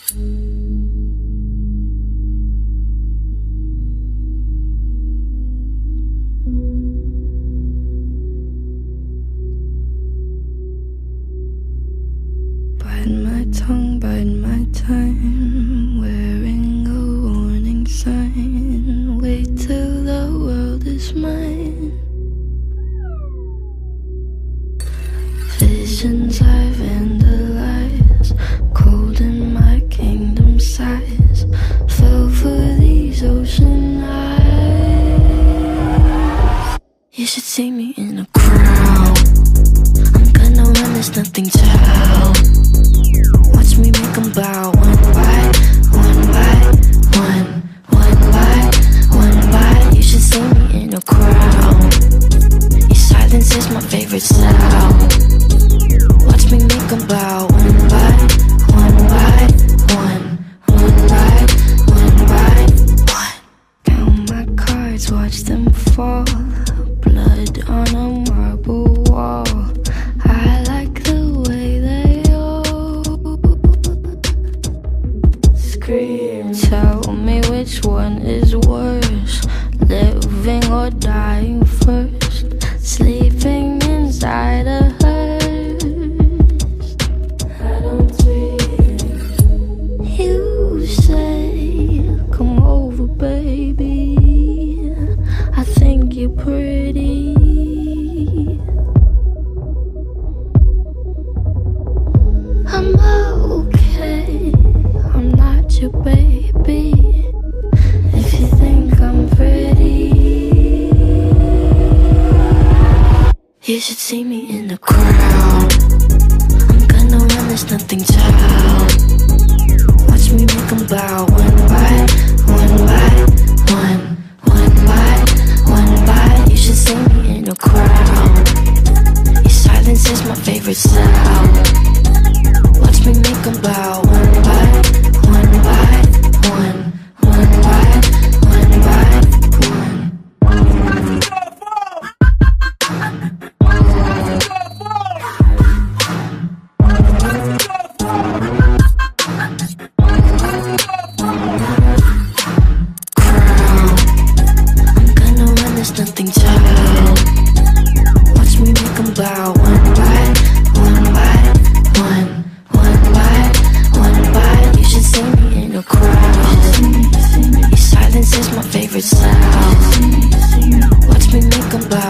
Bite my tongue, bite my time, wearing a warning sign. Wait till the world is mine. Visions I vandalize, cold in my kingdom size. Fell for these ocean eyes. You should see me in a crowd. I'm gonna run, there's nothing to help. Watch me make them bow, one by one by one, one by one by. You should see me in a crowd. Your silence is my favorite sound. Watch me make them bow, one by one by one, one by one by one. Count my cards, watch them fall. Blood on a marble wall. I like the way they all scream. Tell me which one is worse, living or dying first. Sleeping inside a hearse. I don't dream. You say, come over, baby. I think you're pretty. I'm okay, I'm not your baby. If you think I'm pretty, you should see me in the crowd. I'm gonna run, there's nothing to help. Watch me make them bow, one by one by one, one by one by. You should see me in a crowd. Your silence is my favorite sound. Watch me make them bow, one by one by one, one by one by one. Nothing to help. Watch me make them bow, one by one by one, one by one by. You should see me in a crowd. Your silence is my favorite sound. Watch me make them bow.